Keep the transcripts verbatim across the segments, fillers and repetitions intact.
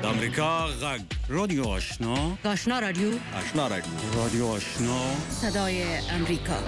امریکا غږ رادیو آشنا آشنا رادیو آشنا رادیو رادیو آشنا صدای امریکا.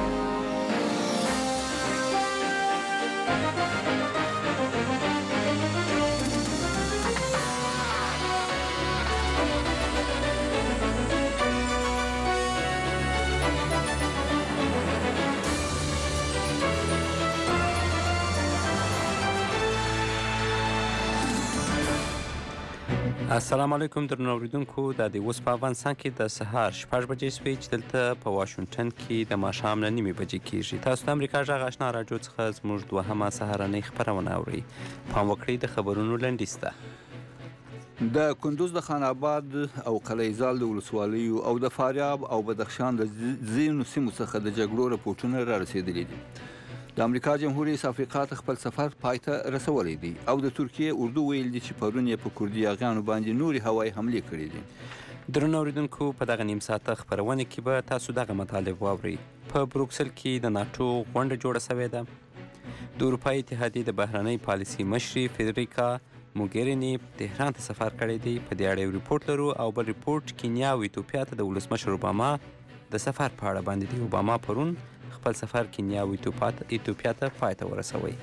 السلام علیکم درنو اوریدونکو، د دې اوس په افغانستان کې د سهار شپږ بجې شوې چې دلته په واشنګټن کې د ماښام نه نیمې بجې کیږي. تاسو د امریکا غږ آشنا راډیو څخه زموږ دوهمه سهارنۍ خپرونه اورئ. پام وکړئ د خبرونو لنډیز ته. د کندوز د خان آباد او قلعه زال د ولسوالیو او د فاریاب او بدخشان د ځینو سیمو څخه د جګړو رپورټونه را رسېدلي دي. د امریکا جمهور رئیس افریقا ته خپل سفر پای ته رسولی دی او د ترکیې اردو ویل دي چې پرون یې په کردي یاغیانو باندې نورې هوایي حملې کړې دي. درنو اوریدونکو، په دغه نیم ساعته خپرونه کې به تاسو دغه مطالب واورئ. په بروکسل کې د ناټو غونډه جوړه سوې ده. د اروپایي اتحادیې د بهرنۍ پالیسي مشرې فدریکا موګریني تهران ته سفر کړی دی. په دې اړه یو ریپورټ لرو او بل ریپورټ کینیا او ایتوپیا ته د ولسمشر اوباما د سفر په اړه باندې دی. اوباما پرون خپل سفر کینیا او ایتوپیا ته پای ته ورسوي.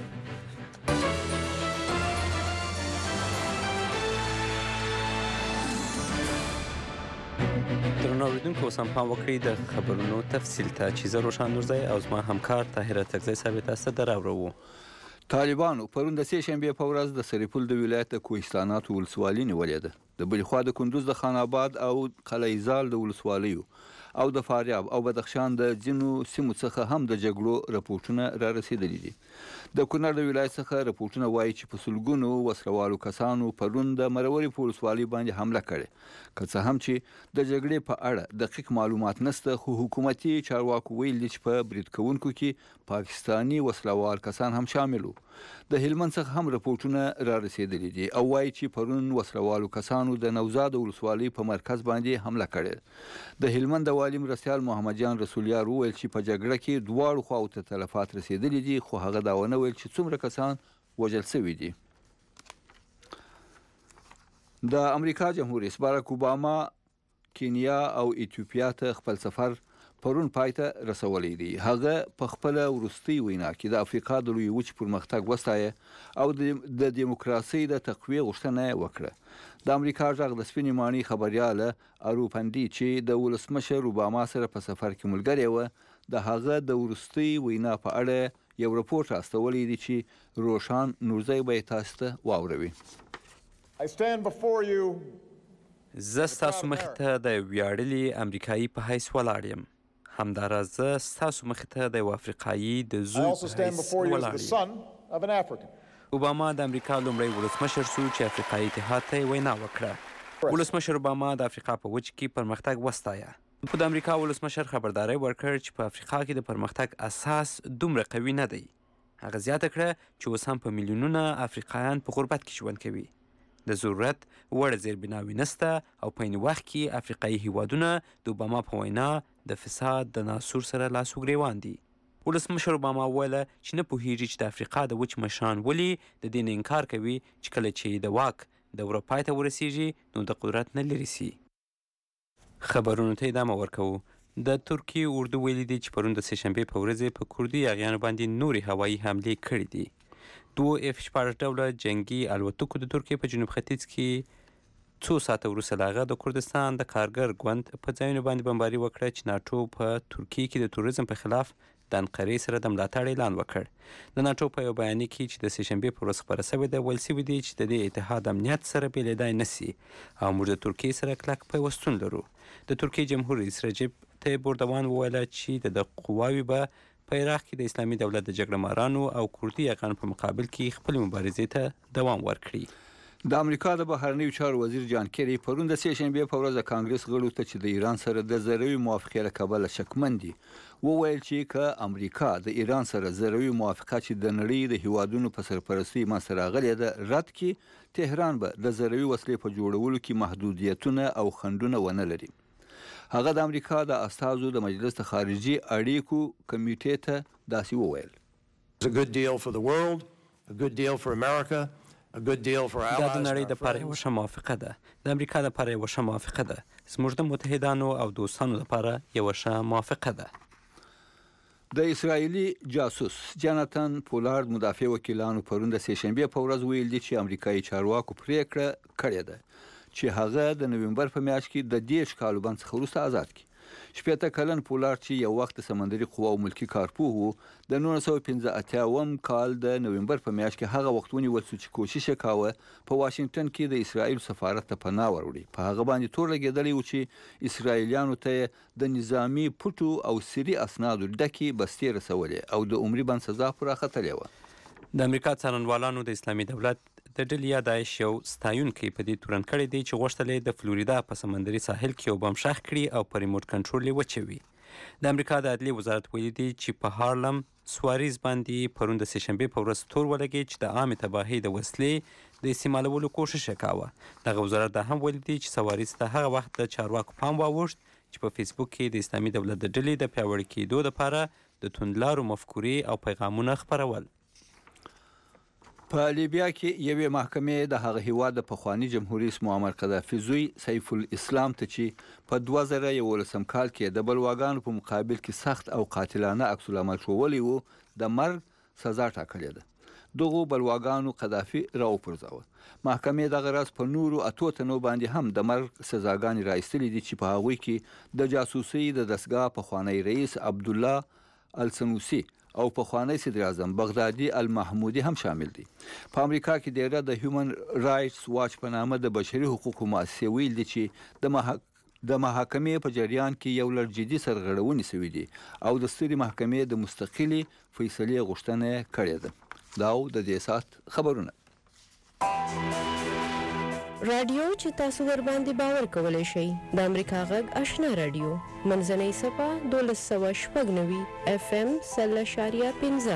درنو اوریدونکو، اوس هم پام وکړئ د خبرونو تفصیل ته چې زه روښان نورزی او زما همکار طاهره تکزی صاحب تاسو ته راوړو. طالبانو پرون د سې شنبې په ورځ د سرپل د ولایت د کوهستانات ولسوالي نیولې ده. د بلې خوا د کندوز د خان آباد او قلعه زال د ولسوالیو او د فاریاب او بدخشان د ځینو سیمو څخه هم د جګړو رپورټونه را رسېدلي دي. د کونړ د ولایت څخه رپورټونه وایي چې په سلګونو وسلوالو کسانو پرون د مرورې په ولسوالۍ باندې حمله کړې. که څه هم چې د جګړې په اړه دقیق معلومات نشته، خو حکومتي چارواکو ویل دي چې په برید کوونکو کې پاکستاني وسلوال کسان هم شامل وو. د هلمند څخه هم رپورټونه را رسېدلي دي او وایي چې پرون وسلوالو کسانو د نوزاد ولسوالۍ په مرکز باندې حمله کړې. د هلمند د والي مرستیال محمد جان رسولیار وویل چې په جګړه کې دواړو خواو ته تلفات رسېدلي دي، خو هغه دا ونه ویل چې څومره کسان وژل شوي دي. د امریکا جمهور رئیس باراک اوباما کینیا او ایتوپیا ته خپل سفر پرون پای ته رسولی دی. هغه په خپله وروستۍ وینا کې د افریقا د لویې وچې پرمختګ وستایه او د دیموکراسۍ د تقویې غوښتنه یې وکړه. د امریکا غږ د سپینې ماڼۍ خبریاله اروپندي چې د ولسمشر اوباما سره په سفر کې ملګرې وه، د هغه د وروستۍ وینا په اړه یو رپورټ راستولی دی چې روښان نورزی به یې تاسو ته واوروي. زه ستاسو مخې ته د ویاړلي امریکایي په حیث ولاړ یم. همداراز زه ستاسو مخې ته د یو افریقایي د زوی په حیث ولاړ یم. اوباما د امریکا لومړی ولسمشر شو چې افریقایي اتحاد ته یې وینا وکړه. ولسمشر اوباما د افریقا په وچ کې پرمختګ وستایه. په د امریکا ولسمشر خبرداری ورکړ چې په افریقا کې د پرمختګ اساس دومره قوي نه دی. هغه زیاته کړه چې اوس هم په میلیونونه افریقایان په غربت کې ژوند کوي. د ضرورت وړ زیربناوې نسته او په عین وخت کې افریقایي هیوادونه د اوباما په وینا د فساد د ناسور سره لاس و ګرېوان دي. ولسمشر اوباما وویله چې نه پوهیږي چې د افریقا د وچ مشران ولې د دې نه انکار کوي چې کله چې د واک دوره پای ته ورسیږي نو د قدرت نه لرې سي. خبرونو ته ادامه ورکوو. د ترکیې اردو ویلي دي چې پرون د سې شنبې په ورځ په کردي یاغیانو باندې نورې هوایي حملې کړې دي. دوو اف شپاړس ډوله جنګي الوتکو د ترکیې په جنوب ختیځ کې څو ساعته وروسته له هغه د کردستان د کارګر ګوند په ځایونو باندې بمباري وکړه چې ناټو په ترکیې کې د توریزم په خلاف د انقرې سره د ملاتړ اعلان وکړ. د ناټو په یو بیانیه کې چې د سې شنبې په ورځ خپره سوې ده ویل سوي دي چې د دې اتحاد امنیت سره بېلېدای نه سي او موږ د ترکیې سره کلک پیوستون لرو. د ترکیې جمهور رئیس رجب طیب اردوان وویله چې د ده قواوې به په عراق کې د اسلامي دولت د جګړه مارانو او کردي یاغیانو په مقابل کې خپلې مبارزې ته دوام ورکړي. د امریکا د بهرنیو چارو وزیر جان کیری پرون د سې شنبې په ورځ د کانګرس غړو ته چې د ایران سره د زروي موافقې له کبله شکمن دي وویل چې که امریکا د ایران سره زروي موافقه چې د نړۍ د هیوادونو په سرپرستۍ منځته راغلې ده رد کړي، تهران به د زروي وسلې په جوړولو کې محدودیتونه او خنډونه ونه لري. هغه د امریکا د استازو د مجلس د خارجي اړیکو کمیټې ته داسې وویل. It's a good deal for the world, a good deal for America, دا د نړۍ دپاره یوه ښه موافقه ده، د امریکا دپاره یوه ښه موافقه ده، زموږ د متحدانو او دوستانو دپاره یوه ښه موافقه ده. د اسرائیلي جاسوس جاناتان پولارد مدافع وکیلانو پرون د سهشنبې په ورځ ویل دي چې امریکایي چارواکو پریکړه کړې ده چې هغه د نومبر په میاشت کې د دېرش کالو بند څخه وروسته آزاد کړي. شپېته کلن پولارد چې یو وخت د سمندري قواو ملکي کارپوه و، د نولس سوه پنځه اتیاوم کال د نومبر په میاشت کې هغه وخت ونیول شو چې کوشش یې کاوه په واشنګټن کې د اسرائیل سفارت ته پناه وروړي. په هغه باندې تور لګېدلی و چې اسرائیلیانو ته د نظامي پټو او سري اسنادو ډکې بستې رسولې او د عمري بند سزا پوره ختلې وه. د امریکا څارنوالانو د اسلامي دولت د ډلې یا داعش یو ستایونکی په دې تورن کړی دی چې غوښتل یې د فلوریدا په سمندري ساحل کې یو بم ښخ کړي او په ریموټ کنټرول یې وچوي. د امریکا د عدلیې وزارت ویلي دی چې په هارلم سواریز باندې پرون د سهشنبې په ورځ تور ولګېد چې د عامې تباهۍ د وسلې د استعمالولو کوښښ یې کاوه. دغه وزارت دا هم ویلي دی چې سواریز ته هغه وخت د چارواکو پام واوښت چې په فیسبوک کې د اسلامي دولت د ډلې د پیاوړي کېدو دپاره د توندلارو مفکورې او پیغامونه خپرول. په لیبیا کې یوې محکمې د هغه هیواد د پخواني جمهوریت رئیس معمر قذافي زوی سیف الاسلام ته چې په دوه زره یولسم کال کې د بلواګانو په مقابل کې سخت او قاتلانه عکس العمل ښوولی و، د مرګ سزا ټاکلې ده. دغو بلواګانو قذافي راوپرځاوه. محکمې دغه راز په نورو اتو تنو باندې هم د مرګ سزاګانې رایستلې دي چې په هغوی کې د جاسوسۍ د دستګاه پخوانی رئیس عبدالله السنوسي او پخوانی صدر اعظم بغدادي المحمودي هم شامل دي. په امریکا کې ډیره د هیومن رایټس واچ په نامه د بشري حقوقو مؤسسې ویل دي چې د محک... د محاکمې په جریان کې یو لړ جدي سرغړونې شوي دي او د سترې محکمې د مستقلې فیصلې غوښتنه کړې ده. دا د دې ساعت خبرونه. رادیو چې تاسو ور باندې باور کولای شئ د امریکا غږ آشنا رادیو منځنۍ صفه دولس سوه شپږ نوي اف ام سل اشاریه پنځه.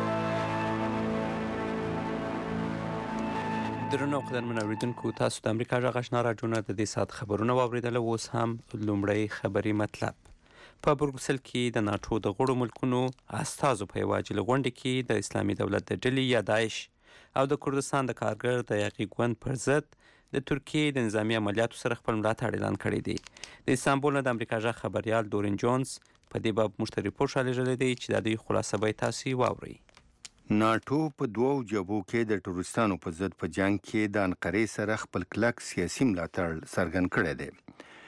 درنو قدرمن اوریدونکو، تاسو د امریکا غږ آشنا رادیو نه د دې ساعت خبرونه واورېدل. اوس هم لومړی خبري مطلب. په بروکسل کې د ناټو د غړو ملکونو استازو په یوه عاجله غونډه کې د اسلامي دولت د ډلې یا داعش او د کردستان د کارګر د یاغي ګوند پر ضد د ترکیې د نظامي عملیاتو سره خپل ملاتړ اعلان کړی دی. د استانبول نه د امریکا غږ خبریال دورین جونز په دې باب موږ ته ریپورټ رالیږلی دی چې د دوی خلاصه به یې تاسې واورئ. ناټو په دوو جبهو کې د ټروریستانو په ضد په جنګ کې د انقرې سره خپل کلک سیاسي ملاتړ څرګند کړی دی.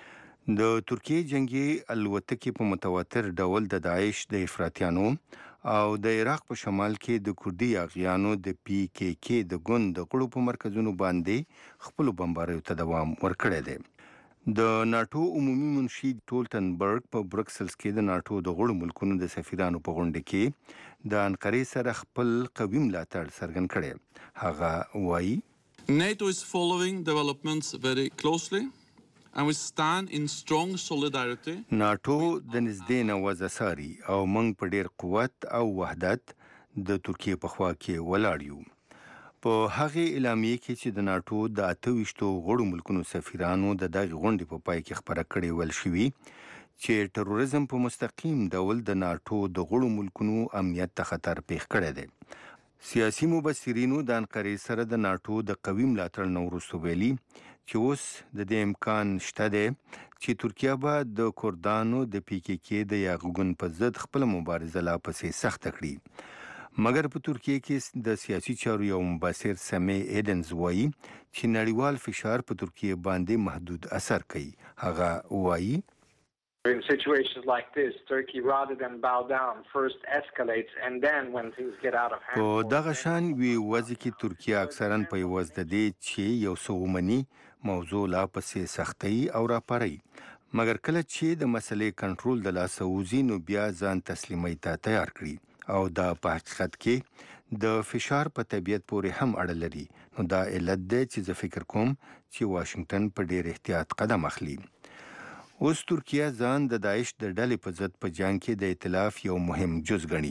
د ترکیې جنگي الوتکې په متواتر ډول د داعش د افراطیانو او د عراق په شمال کې د کردي یاغیانو د پی کې کې د ګوند د غړو په مرکزونو باندې خپل بمباریو ته دوام ورکړی دی. د ناټو عمومي منشي ټولټنبرګ په بروکسلز کې د ناټو د غړو ملکونو د سفیرانو په غونډه کې د انقرې سره خپل قوي ملاتړ څرګند کړی. هغه وایي NATO is following developments very closely and we stand in strong solidarity. ناټو د نږدې نه وضع څاري او موږ په ډېر قوت او وحدت د ترکیې په خوا کې ولاړ یو. په هغې اعلامیې کې چې د ناټو د اته ویشتو غړو ملکونو سفیرانو د دغې غونډې په پای کې خپره کړې ویل شوي چې تروریزم په مستقیم ډول د ناټو د غړو ملکونو امنیت ته خطر پیښ کړی دی. سیاسي مبصرینو د انقرې سره د ناټو د قوي ملاتړ نه وروسته ویلي چې اوس د دې امکان شته دی چې ترکیه به د کردانو د پی کې کې د یاغوګون په ضد خپل مبارزه لا پسې سخته کړي. مګر په ترکیه کې د سیاسي چارو یو مبصر سمی ایدنز وایي چې نړیوال فشار په ترکیه باندې محدود اثر کوي. هغه وایي In situations like this, Turkey rather than bow down first escalates and then when things get out of hand. په دغه شان وی وځي کې ترکیه اکثرا په یوز د دې چې یو څه ومني موضوع لا پسې سختي او راپاري. مګر کله چې د مسلې کنټرول د لاسه وځي نو بیا ځان تسلیمي ته تیار کړي او دا په حقیقت کې د فشار په طبیعت پورې هم اړه لري. نو دا علت دی چې زه فکر کوم چې واشنگټن په ډېر احتیاط قدم اخلي. اوس ترکیه ځان د داعش د ډلې په ضد په جنګ کې د ائتلاف یو مهم جز ګڼي.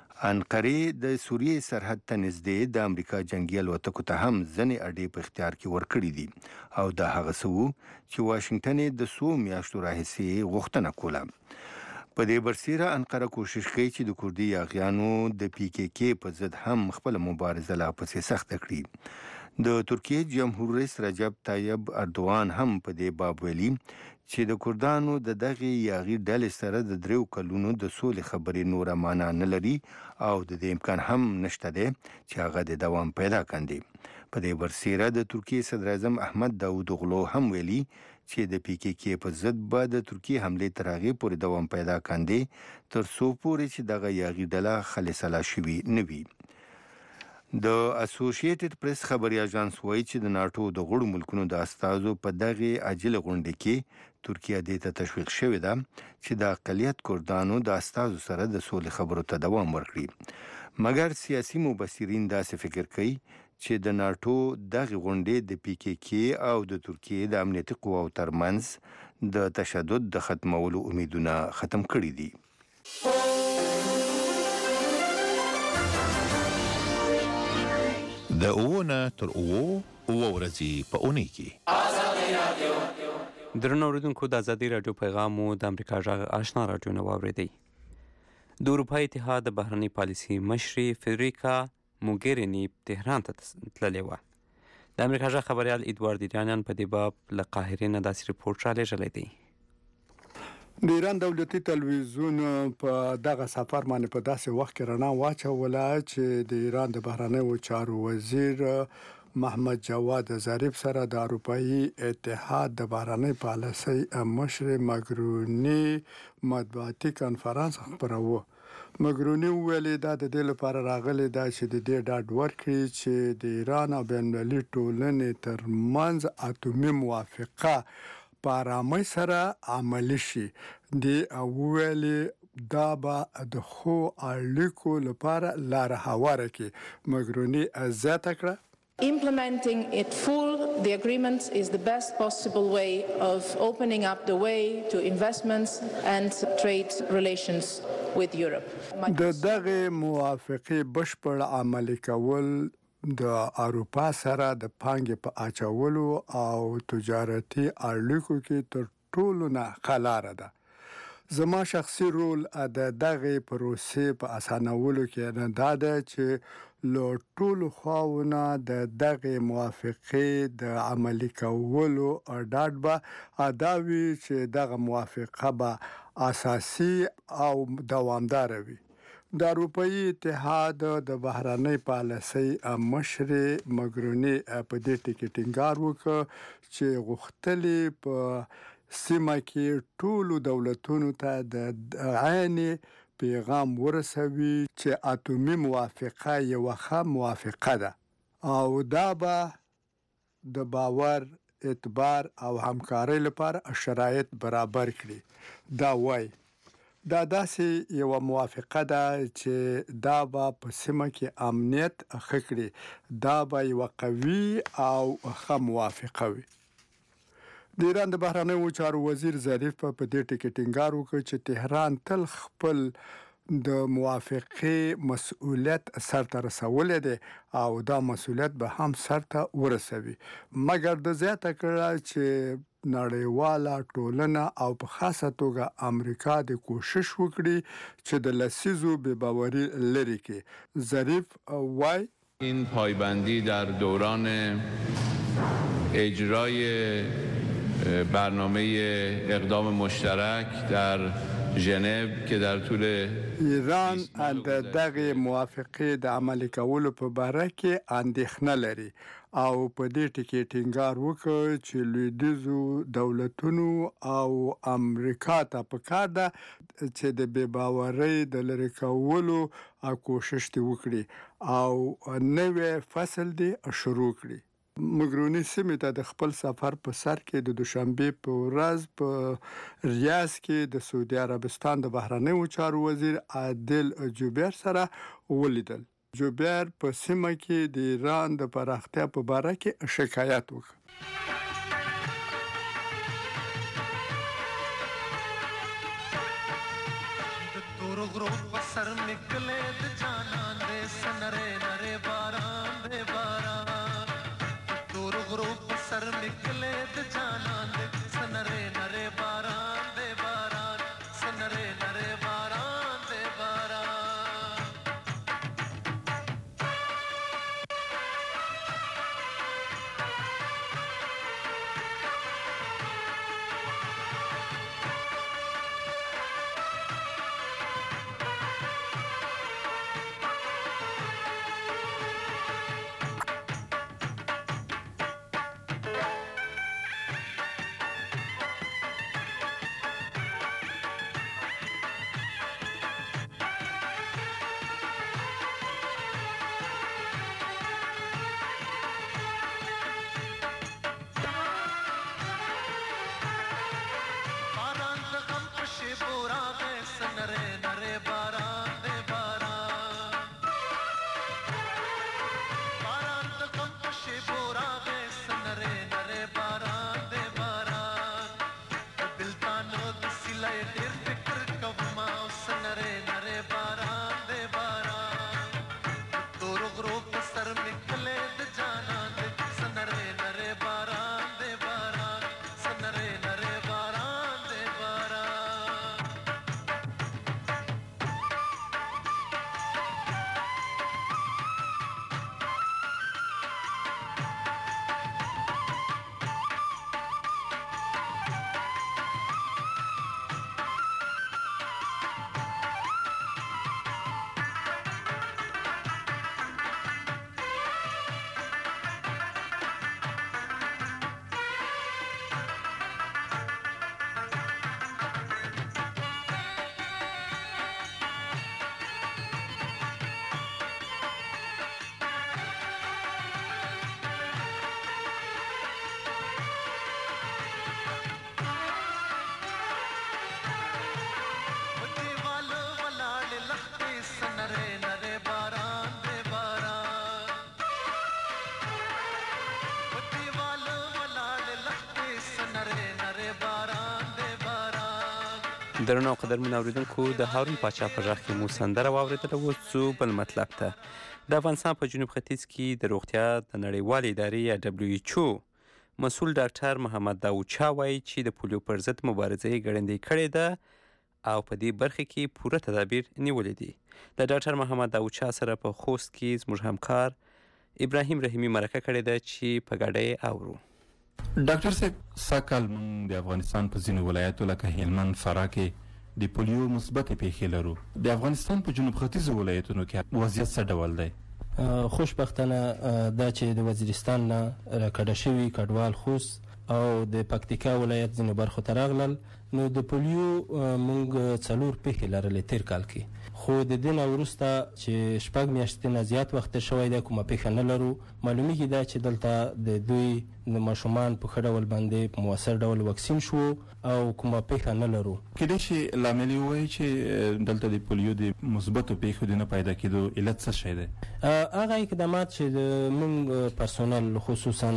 انقرې د سوریې سرحد ته نږدې د امریکا جنګي الوتکو ته هم ځینې اډې په اختیار کې ورکړي دي او دا هغه څه وو چې واشنګټن د څو میاشتو راهیسې غوښتنه کوله. په دې برسیره انقره کوشش کوي چې د کردي یاغیانو د پی کې کې په ضد هم خپل مبارزه لا پسې سخته کړي. د ترکیه جمهور رئیس رجب طیب اردوغان هم په دې باب ویلي چې د کردانو د دغې یاغي ډلې سره د دریو کلونو د سولې خبرې نوره معنا نه لري او د دې امکان هم نشته دی چې هغه د دوام پیدا کاندي. په دې برسیره د ترکیه صدر اعظم احمد داود اوغلو هم ویلي چې د پی کې کې په ضد به د ترکیه حملې تر هغې پورې دوام پیدا کاندي تر څو پورې چې دغه یاغي ډله خالصه شوي نه وي. د اسوسییټډ پریس خبري اژانس وایي چې د ناټو د غړو ملکونو د استازو په دغه عاجله غونډه کې ترکیه دې ته تشویق شوې ده چې د اقلیت کردانو د استازو سره د سولې خبرو ته دوام ورکړي. مګر سیاسي مبصرین داسې فکر کوي چې د ناټو دغه غونډې د پی کې کې او د ترکیه د امنیتي قواو ترمنځ د تشدد د ختمولو امیدونه ختم کړي دي. د اوونه تر اوو اوه ورځې په اونۍ کې درنو اوریدونکو د ازادي راډیو پیغام مو د امریکا غږ آشنا راډیو نه واورېدئ. د اروپایي اتحاد د بهرنۍ پالیسي مشرې فدریکا موګریني تهران ته تللې وه. د امریکا غږ خبریال ادوارد ایرانیان په دې باب له قاهرې نه داسې رپورټ رالیږلی دی. د ایران دولتي تلویزیون په دغه سفر باندې په داسې وخت کې رڼا واچوله چې د ایران د بهرنیو چارو وزیر محمد جواد ظریف سره د اروپایي اتحاد د بهرنۍ پالیسۍ مشر مګروني مطبوعاتي کنفرانس خپراوه. مګروني ویلي دا د دې لپاره راغلی دا چې د دې ډاډ ورکړي چې د ایران او بین المللي ټولنې ترمنځ اتومي موافقه په آرامۍ سره عملي شي. دی ویلي دا به د ښو اړیکو لپاره لاره هواره کړي. مګروني زیاته کړه Implementing it full, the agreement is the best possible way of opening up the way to investments and trade relations with Europe. د دغه موافقې بشپړ عملي کول د اروپا سره د پانګې په اچولو او تجارتي اړیکو کې تر ټولو نه خلاره ده. زما شخصي رول د دغه پروسې په اسانولو کې نه دا ده چې له ټولو خواونه د دغه موافقې د عملي کولو ډاډ به ادا وي چې دغه موافقه به اساسي او دوامداره وي. د اروپایي اتحاد د بهرنۍ پالیسۍ مشر مګروني په دې ټکي ټینګار وکړ چې غوښتلې په سیمه کې ټولو دولتونو ته د عین پیغام ورسوي چې اتومي موافقه یوه ښه موافقه ده او دا به د باور، اعتبار او همکارۍ لپاره شرایط برابر کړي. دا وایي دا داسې یوه موافقه ده چې دا به په سیمه کې امنیت ښه کړي. دا به یوه قوي او ښه موافقه وي. د ایران د بهرنیو چارو وزیر ظریف په دې ټکي ټینګار وکړ چې تهران تل خپل د موافقې مسؤلیت سرته رسولی دی او دا مسؤلیت به هم سرته ورسوي. مګر د زیاته کړه چې نړیواله ټولنه او په خاصه توګه امریکا د کوشش وکړي چې د لسیزو بې باوري لرې کړي. ظریف وایي این پایبندی در دوران اجرای برنامه اقدام مشترک در ژنو که در طول ایران د دغه موافقې د عملي کولو په باره کې اندېښنه لري او په دې ټکي ټینګار وکړ چې لویدیځو دولتونو او امریکا ته پکار ده چې د بې باورۍ د لرې کولو کوشش دې وکړي او نوی فصل دې شروع کړي. مګروني سیمې ته د خپل سفر په سر کې د دوشنبې په ورځ په ریاض کې د سعودي عربستان د بهرنیو چارو وزیر عادل جوبیر سره ولیدل. جوبیر په سیمه کې د ایران د پراختیا په باره کې شکایت وکړ. درنو قدرمنو اوریدونکو د هارون پاچا په غږ کې مو سندره واورېدله. اوس ځو بل مطلب ته. د افغانستان په جنوب ختیځ کې د روغتیا د نړیوالې ادارې یا دبلیو ایچ او مسؤل ډاکټر محمد داود شاه وایي چې د پولیو پر ضد مبارزه یې ګړندۍ کړې ده او په دې برخه کې پوره تدابیر نیولې دي. د ډاکټر محمد داود شاه سره په خوست کې زموږ همکار ابراهیم رحیمي مرکه کړې ده چې په ګډه یې اورو. ډاکټر صاحب، سږ کال موږ د افغانستان په ځینو ولایتو لکه هلمند، فراه کې د پولیو مثبتې پیښې لرو. د افغانستان په جنوب ختیځو ولایتونو کې وضعیت څه ډول دی؟ خوشبختانه دا چې د وزیرستان نه راکډه شوي کډوال خوست او د پکتیکا ولایت ځینو برخو ته راغلل، نو د پولیو موږ څلور پیښې لرلې تیر کال کې. خو د دې نه وروسته چې شپږ میاشتې نه زیات وخت تېر شوی دی کومه پیښه نه لرو. معلومیږي دا چې دلته د دوی د ماشومان په ښه ډول باندې په مؤثر ډول واکسین شو او کومه پیښه نه لرو. کېدای شي لامل یې ووایي چې دلته د پولیو د مثبتو پیښو د نه پیدا کېدو علت څه شی دی؟ هغه اقدامات چې د موږ پرسونل خصوصا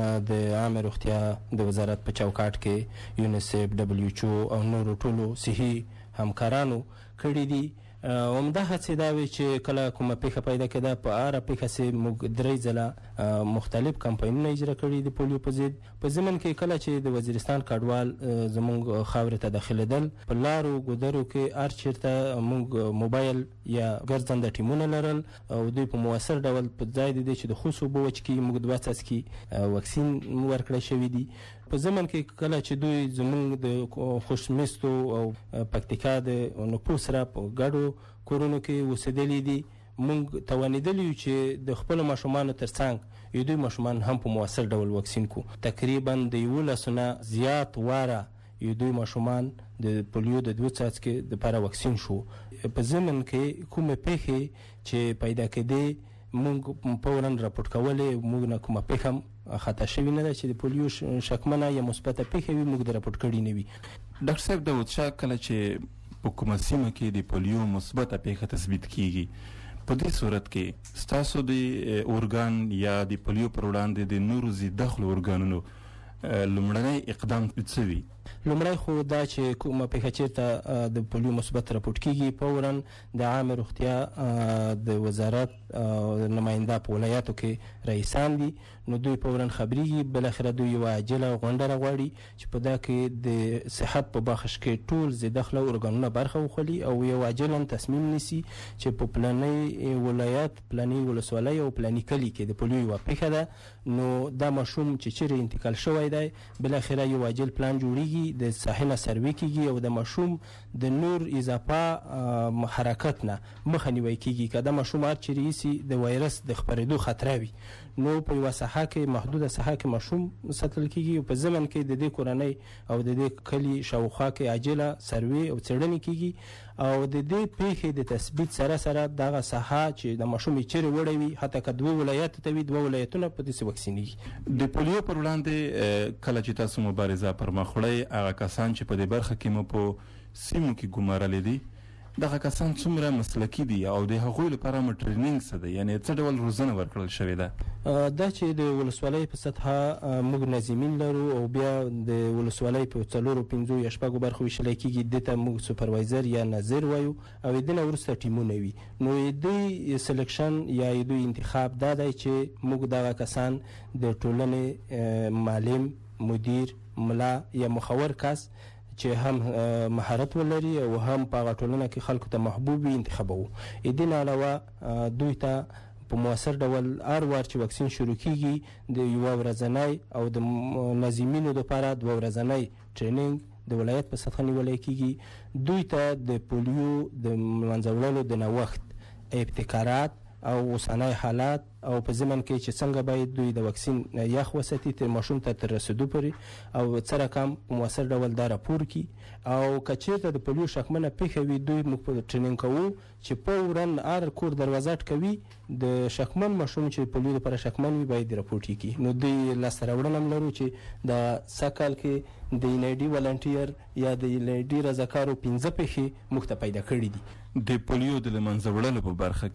د عامه روغتیا د وزارت په چوکاټ کې یونیسف، دبلیو ایچ او او نورو ټولو صحي همکارانو کړي دي. همدا هڅې دا وي چې کله کومه پیښه پیدا کېده په هره پیښه سې موږ درې ځله مختلف کمپاینونه اجرا کړي د پولیو په ضد. په ضمن کې کله چې د وزیرستان کډوال زموږ خاورې ته داخلېدل، په لارو ګودرو کې هر چېرته موږ موبایل یا ګرځنده ټیمونه لرل او دوی په مؤثر ډول په ځای د دې چې د خوست اوبه وچکي موږ دوه څاڅکي واکسین ورکړی شوي دي. په ضمن کې کله چې دوی زموږ د خوشمستو او پکتیکا د نفوس سره په ګډو کورونو کې اوسېدلي دي، موږ توانېدلي یو چې د خپلو ماشومانو تر څنګ یو دوی ماشومان هم په مؤثر ډول واکسین کو. تقریبا د یولسو نه زیات واره یو دوی ماشومان د پولیو د دوه څاڅکي دپاره واکسین شو. په ضمن کې کومې پیښې چې پیدا کېدې موږ فوراً راپورټ کولې، موږ نه کومه پیښه خطا شوي نه ده چې د پولیو شکمنه یا مثبته پیښه وي موږ د راپورټ کړي نه وي. ډاکټر صاحب، داود شاه کله چې په کومه سیمه کې د پولیو مثبته پیښه تثبیت کیږي، په دې صورت کې ستاسو د ارګان یا د پولیو پر وړاندې د نورو ضد دخلو ارګانونو لومړنی اقدام څه وي؟ لومړی خو دا چې کومه پیښه چېرته د پولیو مثبت راپورټ کیږي، فوراً د عامه روغتیا د وزارت نماینده په ولایاتو کې رئیسان دي، نو دوی فوراً خبرېږي. بالاخره دوی یوه عاجله غونډه راغواړي چې په دا کې د صحت په بخش کې ټول ضد دخله ارګانونه برخه وخلي او یو عاجلا تصمیم نیسي چې په پلاني ولایت، پلاني ولسوالۍ او پلاني کلي کې د پولیو یوه پیښه ده، نو دا ماشوم چې چیرې انتقال شوی دی بالاخره یو عاجل پلان جوړیږي، د ساحې نه سروې کیږي او د ماشوم د نور اضافه حرکت نه مخه نیوی کیږي. که دا ماشوم هر چیرې ایسي د وایرس د خپرېدو خطره وي، نو په یوه ساحه کې محدوده ساحه کې ماشوم ساتل کیږي او په ضمن کې د دې کورنۍ او د دې کلي شاوخوا کې عاجله سروې او څېړنې کیږي او د دې پیښې د تثبیت سره سره دغه ساحه چې د ماشوم یې چیرې وړی وي، حتی که دوه ولایاتو ته وي، دوه ولایتونه په داسې واکسینېږي. د پولیو پر وړاندې کله چې تاسو مبارزه پر مخ وړئ، هغه کسان چې په دې برخه کې مو په سیمو کې ګمارلی دي، دغه کسان څومره مسلکي دي او د هغوی لپاره مو ټرینینګ څه دی؟ یعنې څه ډول روزنه ورکړل شوې ده؟ دا چې د ولسوالۍ په سطحه موږ ناظمین لرو او بیا د ولسوالۍ په څلورو پنځو یا شپږو برخو ویشلی کېږي، دې ته موږ سوپروایزر یا ناظر وایو او د دې نه وروسته ټیمونه وي. نو دوی سلیکشن یا دوی انتخاب دا دی چې موږ دغه کسان د ټولنې معلم، مدیر، ملا یا مخور کس چې هم مهارت ولري او هم په هغه ټولنه کې خلکو ته محبوب وي انتخابوو. د دې نه علاوه دوی ته په مؤثر ډول هر وار چې واکسین شروع کیږي د یوه ورځنی او د ناظمینو دپاره دوه ورځنی ټرینینګ د ولایت په سطحه نیولی کیږي. دوی ته د پولیو د منځه وړلو د نوښت، ابتکارات او اوسنی حالات او په ضمن کې چې څنګه باید دوی د واکسین یخ وساتي تر ماشوم ته تر رسېدو پورې او څه رقم په مؤثر ډول دا راپور کړي. او که چېرته د پولیو شکمنه پیښه وي، دوی موږ په ټرینینګ کوو چې فوراً هر کور دروازه ټکوي، د شکمن ماشوم چې پولیو لپاره شکمن وي باید راپورټ یې کړي. نو دوی لاسته راوړنه هم لرو چې د سږ کال کې د ان آی ډي والنټیر یا د ان آی ډي رضاکارو پنځه پیښې موږ ته پیدا کړي دي. د پولیو د له منځه وړلو په برخه کې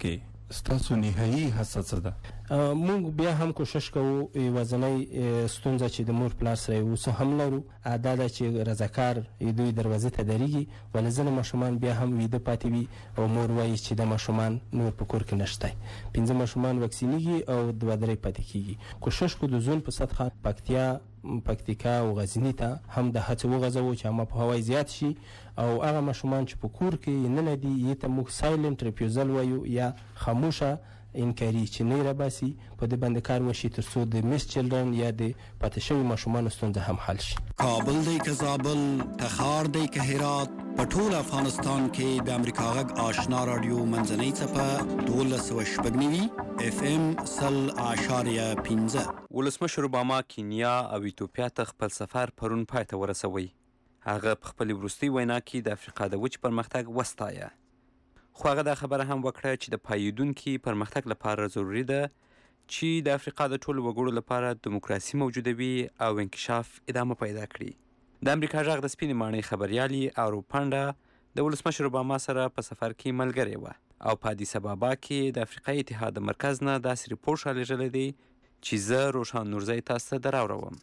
ستاسو نهایي هڅه څه ده؟ موږ بیا هم کوشش کوو یوازینۍ ستونزه چې د مور پلار سره یې اوس هم لرو دا ده چې رضاکار دوی دروازې ته درېږي ولې ځینې ماشومان بیا هم ویده پاتې وي او مور وایي چې د ماشومان نور په کور کې نشته. پنځه ماشومان واکسینېږي او دوه درې پاتې کېږي. کوشش کوو د زون په سطحه پکتیا، پکتیکا او غزني ته هم د هڅې وغځوو چې عامه پوهاوی زیات شي او هغه ماشومان چې په کور کې نه دي یې ته موږ سایلنټ ریفیوزل وایو یا خاموشه انکاري چې نه راباسي په دې باندې کار وشي تر څو د میس چلډرن یا د پاتې شوي ماشومانو ستونزه هم حل شي. کابل دی که زابل، تخار دی که هرات، په ټول افغانستان کې د امریکا غږ آشنا رادیو منځنۍ څپه دولس سوه شپږ نوي اف ام سل اعشاریه پنځه. ولسمشر اوباما کینیا او ایتوپیا ته خپل سفر پرون پای ته ورسوی. هغه په خپلې وروستۍ وینا کې د افریقا د وچ پرمختګ وستایه، خو هغه دا خبره هم وکړه چې د پایدونکي پرمختګ لپاره ضروري ده چې د افریقا د ټولو وګړو لپاره دیموکراسي موجوده وي او انکشاف ادامه پیدا کړي. د امریکا غږ د سپینې ماڼۍ خبریالي اورو پانډا د ولسمشر اوباما سره په سفر کې ملګرې وه او په ادیس ابابا کې د افریقایي اتحاد د مرکز نه داسې ریپورټ رالیږلی دی چې زه روشان نورزی تاسو ته دراوړم.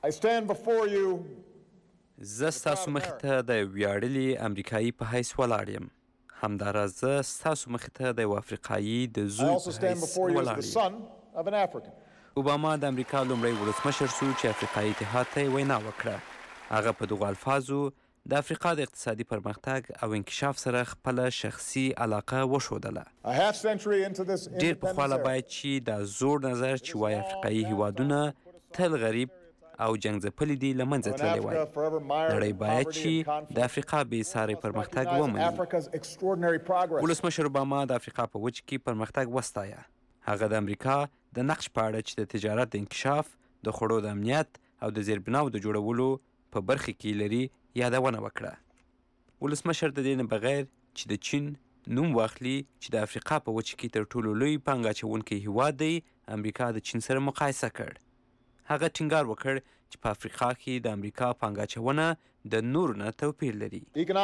زه ستاسو مخې ته د ویاړلي امریکایي په حیث ولاړ یم. همداراز زه ستاسو مخې ته د یو افریقایي د زوی په حیث ولاړ یم. اوباما د امریکا لومړی ولسمشر شو چې افریقایي اتحاد ته یې وینا وکړه. هغه په دغو الفاظو د افریقا د اقتصادي پرمختګ او انکشاف سره خپله شخصي علاقه وښودله. ډېر پخواله باید چې دا زوړ نظر چې وایي افریقایي هیوادونه تل غریب او جنګ ځپلي دي له منځه تللی وای. نړۍ باید چې د افریقا بېساری پرمختګ ومني. ولسمشر اوباما د افریقا په وچ کې پرمختګ وستایه. هغه د امریکا د نقش په اړه چې د تجارت د انکشاف، د خوړو د امنیت او د زیربناو د جوړولو په برخه کې لري یادونه وکړه. ولسمشر د دې نه بغیر چې د چین نوم واخلي چې د افریقا په وچ کې تر ټولو لوی پانګه اچوونکی هیواد دی، امریکا د چین سره مقایسه کړ. هغه ټینګار وکړ چې په افریقا کې د امریکا پانګه اچونه د نورو نه توپیر لري.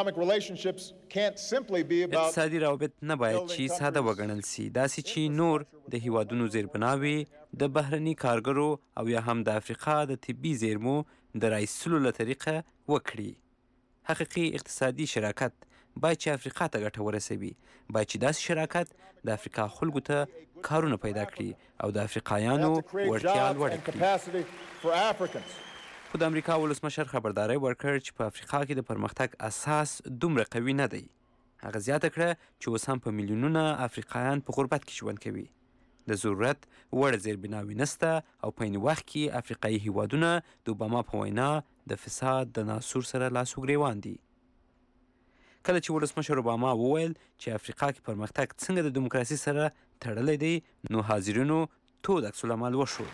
اقتصادي روابط نه باید چې ساده وګڼل سي، داسې چې نور د هیوادونو زیربناوې د بهرني کارګرو او یا هم د افریقا د طبي زیرمو د رایستلو له طریقه وکړي. حقیقي اقتصادي شراکت باید چې افریقا ته ګټه ورسوي. باید چې داسې شراکت د افریقا خلکو ته کارونه پیدا کړي او د افریقایانو وړتیا لوړه کړي. خو د امریکا ولسمشر خبرداری ورکړ چې په افریقا کې د پرمختګ اساس دومره قوي نه دی. هغه زیاته کړه چې اوس هم په میلیونونه افریقایان په غربت کې ژوند کوي. د ضرورت وړ زیربناوې نسته او په عین وخت کې افریقایي هیوادونه د اوباما په وینا د فساد د ناسور سره لاس و ګرېوان دي. کله چې ولسمشر اوباما وویل چې افریقا کې پرمختګ څنګه د دیموکراسي سره تړلی دی نو حاضرینو تود عکس العمل وښود.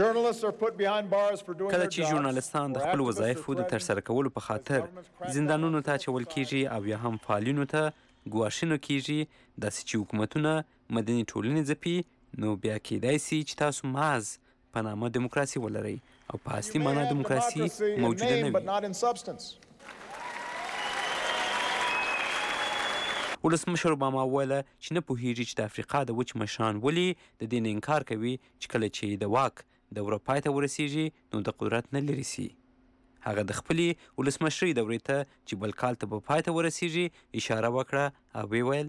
کله چې ژورنالستان د خپلو وظایفو د ترسره کولو په خاطر زندانونو ته اچول کیږي او یا هم فعالینو ته ګواښونه کیږي، داسې چې حکومتونه مدني ټولنې ځپي، نو بیا کیدای سي چې تاسو محض په نامه دیموکراسي ولرئ او په اصلي معنا دیموکراسي موجوده نه وي. ولسمشر اوباما وویله چې نه پوهیږي چې د افریقا د وچ مشران ولې د دې نه انکار کوي چې کله چې د واک دوره پای ته ورسیږي نو د قدرت نه لرې سي. هغه د خپلې ولسمشرۍ دورې ته چې بل کال ته به پای ته ورسیږي اشاره وکړه او ویل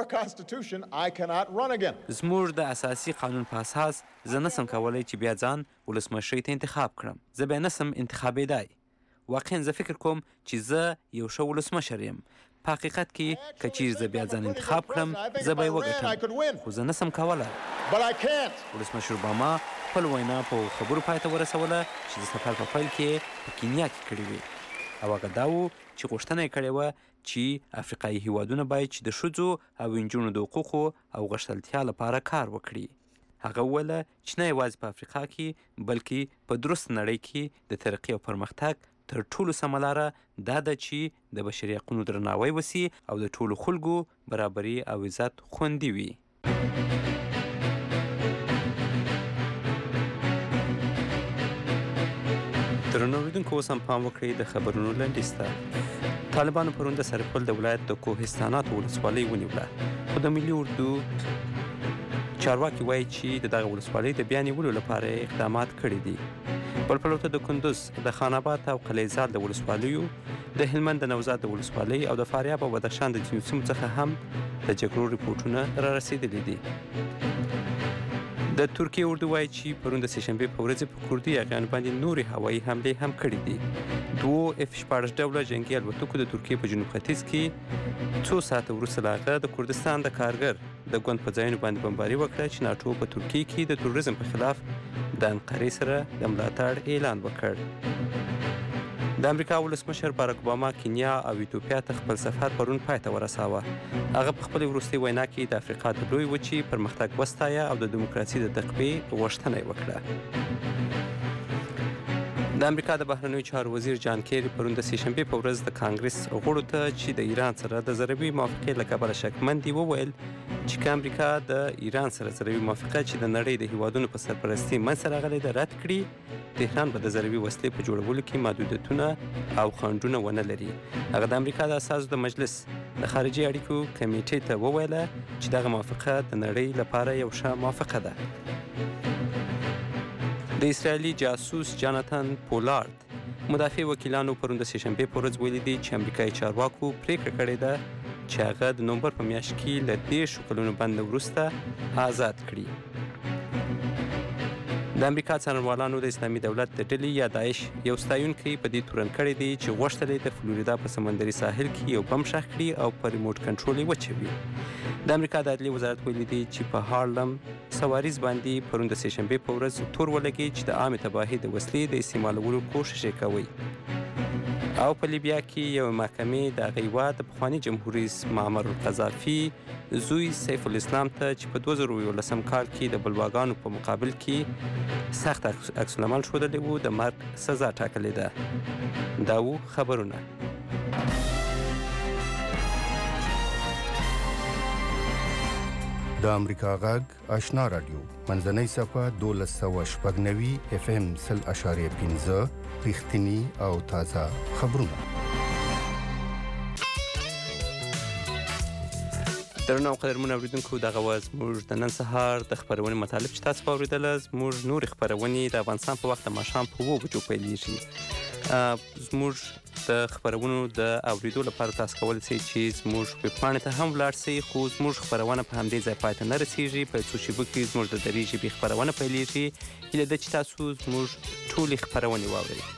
زموږ د اساسي قانون په اساس زه نسم کولی چې بیا ځان ولسمشرۍ ته انتخاب کړم. زه بیا نسم انتخابېدای. واقعا زه فکر کوم چې زه یو ښه ولسمشر یم. په حقیقت کې که چیرې زه بیا ځان انتخاب کړم زه به یې وګټم، خو زه نسم کولی. ولسمشر اوباما خپل وینا په خبرو پای ته ورسوله چې د سفر په پیل کې په کینیا کې کړې وې او هغه دا و چې غوښتنه یې کړې وه چې افریقایي هیوادونه باید چې د ښځو او نجونو د حقوقو او غښتلتیا لپاره کار وکړي. هغه وویله چې نه یوازې په افریقا کې بلکې په درست نړۍ کې د ترقي او پرمختګ تر ټولو سمه لاره دا ده چې د بشري حقونو درناوی وسي او د ټولو خلکو برابري او عزت خوندي وي. درنو اوریدونکو اوس هم پام وکړئ د خبرونو لنډیز ته. طالبانو پرون د سرپل د ولایت د کوهستانات ولسوالۍ ونیوله، خو د ملي اردو چارواکي وایي چې د دغه ولسوالۍ د بیا نیولو لپاره اقدامات کړي دي. بل پلو ته د کندوز، د خان آباد او قلعه زال د ولسوالیو، د هلمند د نوزاد د ولسوالۍ او د فاریاب او بدخشان د ځینو سیمو څخه هم د جګړو ریپورټونه را رسېدلي دي. د ترکیې اردو وایي چې پرون د سهشنبې په ورځ په کردي یاغیانو باندې نورې هوایي حملې هم کړي دي. دوو اف شپاړس ډوله جنګي الوتکو د ترکیې په جنوب ختیځ کې څو ساعته وروسته له هغه د کردستان د کارګر د ګوند په ځایونو باندې بمباري وکړه چې ناټو په ترکیې کې د تروریزم په خلاف د انقرې سره د ملاتړ اعلان وکړ. د امریکا ولسمشر باراک اوباما کینیا او ایتوپیا ته خپل سفر پرون پای ته ورساوه. هغه په خپلې وروستۍ وینا کې د افریقا د لویې وچې پرمختګ وستایه او د دیموکراسي د تقویې غوښتنه یې وکړه. د امریکا د بهرنیو چارو وزیر جان کیری پرون د سهشنبې په ورځ د کانګرس غړو ته چې د ایران سره د ضربي موافقې له کبله شکمن دي وویل چې که امریکا د ایران سره ضربي موافقه چې د نړۍ د هیوادونو په سرپرستي منځته راغلی ده رد کړي، تهران به د ضربي وسلې په جوړولو کې محدودیتونه او خنډونه ونه لري. هغه د امریکا د اساسو د مجلس د خارجي اړیکو کمیټې ته وویله چې دغه موافقه د نړۍ لپاره یو ښه موافقه ده. د اسرائیلي جاسوس جاناتان پولارد مدافع وکیلانو پرون د سهشنبې په ورځ ویلي دي چې امریکایي چارواکو پریکړه کړې ده چې هغه د نومبر په میاشت کې له دېرشو کلونو بند وروسته آزاد کړي. د امریکا څارنوالانو د اسلامي دولت د ډلې یا داعش یو ستایونکی په دې تورن کړی دی چې غوښتل یې د فلوریدا په سمندري ساحل کې یو بم ښخ کړي او په ریموټ کنټرول یې وچوي. د امریکا د عدلیې وزارت ویلي دی چې په هارلم سواریز باندې پرون د سهشنبې په ورځ تور ولګي چې د عامې تباهۍ د وسلې د استعمالولو کوښښ یې کوي. او په لیبیا کې یو محکمې د هغه هیواد د پخواني جمهور رئیس معمر القذافي زوی سیف الاسلام ته چې په دوه زره یولسم کال کې د بلواګانو په مقابل کې سخت عکس العمل ښودلی و د مرګ سزا ټاکلې ده. دا و خبرونه. د امریکا غږ آشنا رادیو منځنۍ صفحه دولس سوه شپږ نوي اف ام سل اشاریه پنځه رښتیني او تازه خبرونه. درنو او قدرمنو اوریدونکو، دغه وه زموږ د نن سهار د خپرونې مطالب چې تاسو به اورېدله. زموږ نورې خپرونې د افغانستان په وخت د ماښام په اووه بجو پیلېږي. زموږ د خپرونو د اورېدو لپاره تاسو کولی شئ چې زموږ ویبپاڼې ته هم ولاړ شئ، خو زموږ خپرونه په همدې ځای پای ته نه رسېږي. په څو شېبو کې زموږ د دري ژبې خپرونه پیلېږي. هیله ده چې تاسو زموږ ټولې خپرونې واورئ.